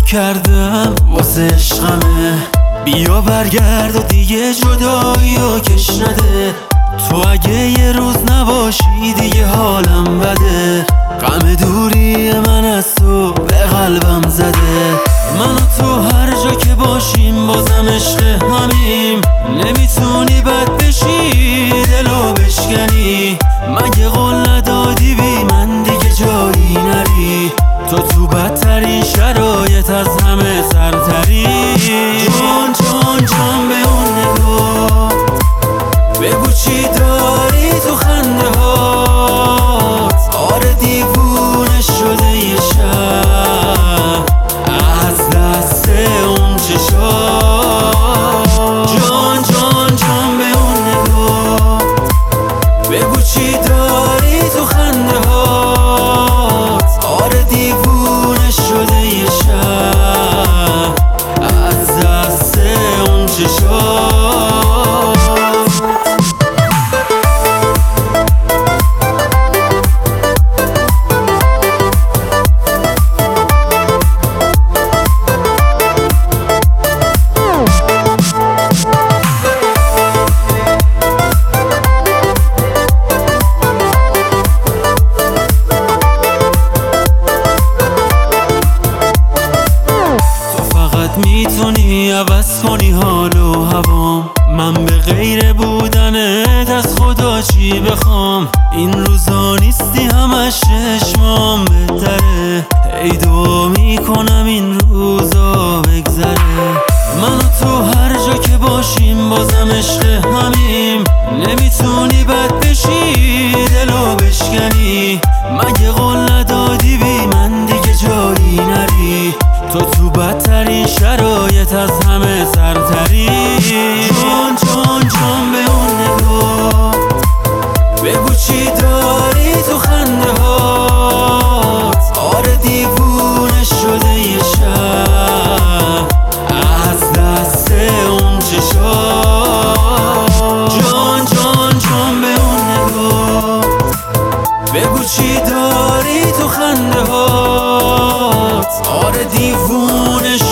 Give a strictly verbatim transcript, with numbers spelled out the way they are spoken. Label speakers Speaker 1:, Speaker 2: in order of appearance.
Speaker 1: کردم واسه عشقمه. بیا برگرد و دیگه جدایی و کش نده. تو اگه یه روز نباشی دیگه حالم بده. غم دوری من از تو به قلبم زده. من و تو هر جا که باشیم بازم عشق همیم. نمیتونی بد بشی دلو بشکنی. مگه قول ندادی بی من دیگه جایی نری؟ تو تو بدترین شرایط از همه سرتری. جان جان جان به اون نگاه بگو چی داری تو خنده هات. آره دیوونه شده یه شب از دست اون چشات. جان جان جان به اون نگاه بگو چی داری تو خنده هات. آره دیوونه شده یه شب از دست اون چشات. میتونی عوض کنی حال و هوام. من به غیر بودنت از خدا چی بخوام؟ این روزا نیستی همش چشمام بهتره. ای دعا میکنم این روزا بگذره. من و تو هر جا که باشیم بازم عشق همیم. نمیتونی بد بشی دلو بشکنی. مگه قول ندادی بی من دیگه جایی نری؟ تو تو بدترین شرایط از همه سرتری. جان جان جان به اون نگاه بگو چی داری تو خنده هات. آره دیوونه شده یه شب از دست اون چشات. جان جان جان به اون نگاه بگو چی داری تو خنده هات. آره دیوونه